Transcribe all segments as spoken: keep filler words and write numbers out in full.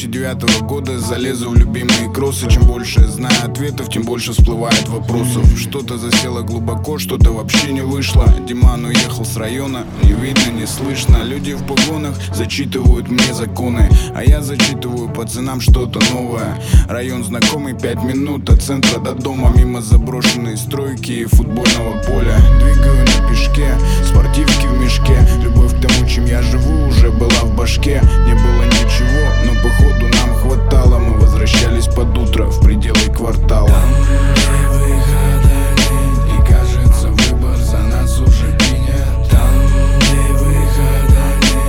тысячи девятого года залезу в любимые кроссы. Чем больше я знаю ответов, тем больше всплывает вопросов. Что-то засело глубоко, что-то вообще не вышло. Диман уехал с района, не видно, не слышно. Люди в погонах зачитывают мне законы, а я зачитываю пацанам что-то новое. Район знакомый, пять минут от центра до дома, мимо заброшенной стройки и футбольного поля. Двигаю на пешке, спортивки в мешке. Любовь к тому, чем я живу, уже была в башке. Не было ничего, но походу нам хватало. Мы возвращались под утро в пределы квартала. Там, где выхода нет, и кажется, выбор за нас уже принят. Там, где выхода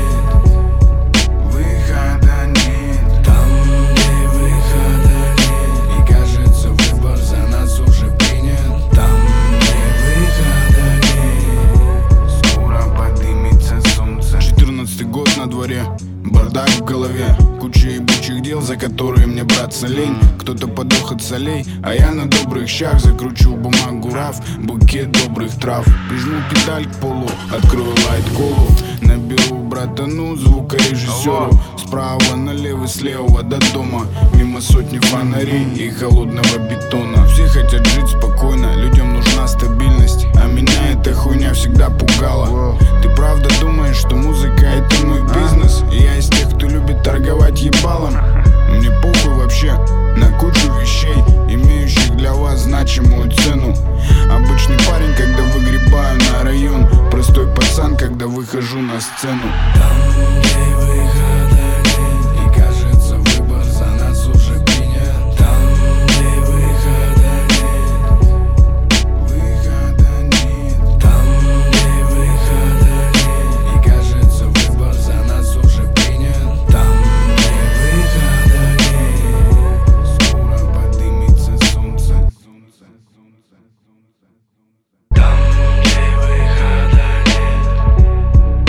нет, выхода нет. Там, где выхода нет, и кажется, выбор за нас уже принят. Там, где выхода нет, скоро поднимется солнце. Четырнадцатый год на дворе, бардак в голове, куча ебучих дел, за которые мне браться лень. Кто-то подох от солей, а я на добрых щах закручу бумагу раф, букет добрых трав. Прижму педаль к полу, открою лайт-колу, наберу братану звукорежиссеру. Справа налево, слева до дома, мимо сотни фонарей и холодного бетона. Все хотят жить спокойно, людям нужна стабильность, а меня эта хуйня всегда пугала. Ты правда думаешь, что музыка это мой бизнес? И я из тех, кто любит торговать ебалом? Мне похуй вообще на кучу вещей, имеющих для вас значимую цену. Обычный парень, когда выгребаю на район, простой пацан, когда выхожу на сцену. Там, где выхода нет, и кажется, выбор за нас уже принят. Там, где выхода нет, выхода нет. Там, где выхода нет, и кажется, выбор за нас уже принят. Там, где выхода нет, скоро поднимется солнце. Там, где выхода нет,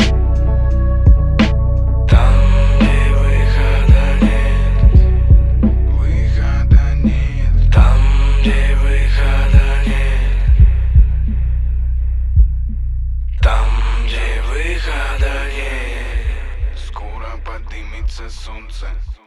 там, где выхода нет, выхода нет. Там, где выхода нет, там, где выхода нет, скоро поднимется солнце.